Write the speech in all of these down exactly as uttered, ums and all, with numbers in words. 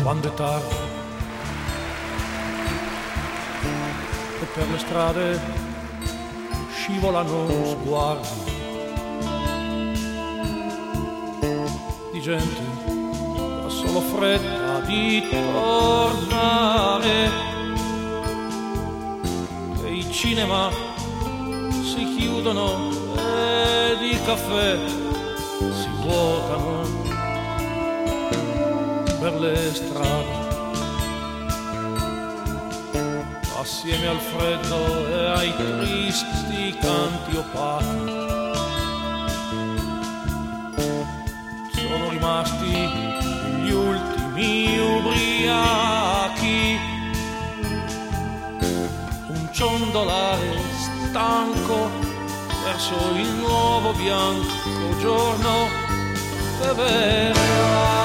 quando è tardi e per le strade scivolano sguardi di gente che ha solo fretta di tornare, e i cinema si chiudono ed i caffè si vuotano per le strade, assieme al freddo e ai tristi canti opachi. Sono rimasti gli ultimi ubriachi, un ciondolare stanco verso il nuovo bianco giorno che verrà.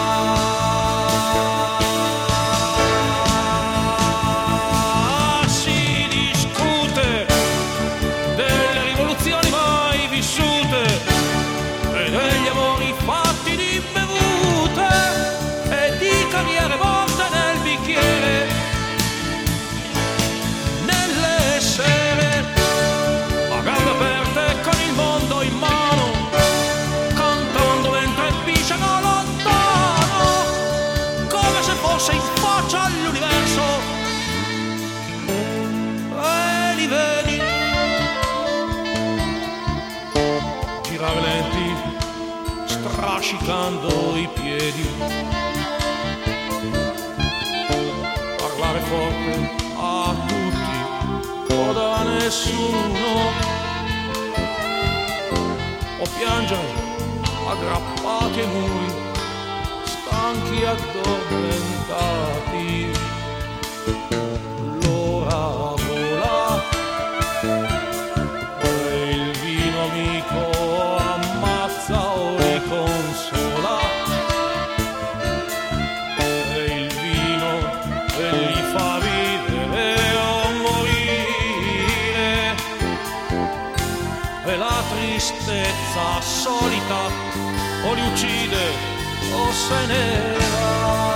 In faccia all'universo e li vedi girare lenti strascicando i piedi, parlare forte a tutti o da nessuno, o piangere aggrappati ai muri, stanchi addormentati. L'ora vola e il vino amico ammazza o riconsola, e il vino e li fa vivere o morire, e la tristezza solita o li uccide o se ne va.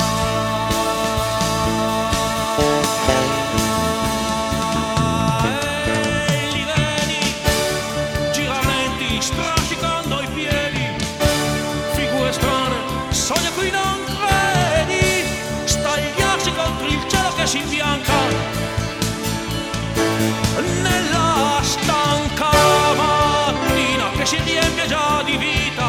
E li vedi girar lenti strascicando i piedi, figure strane, sogni a cui non credi, stagliarsi contro il cielo che si imbianca nella stanca mattina che si riempie già di vita.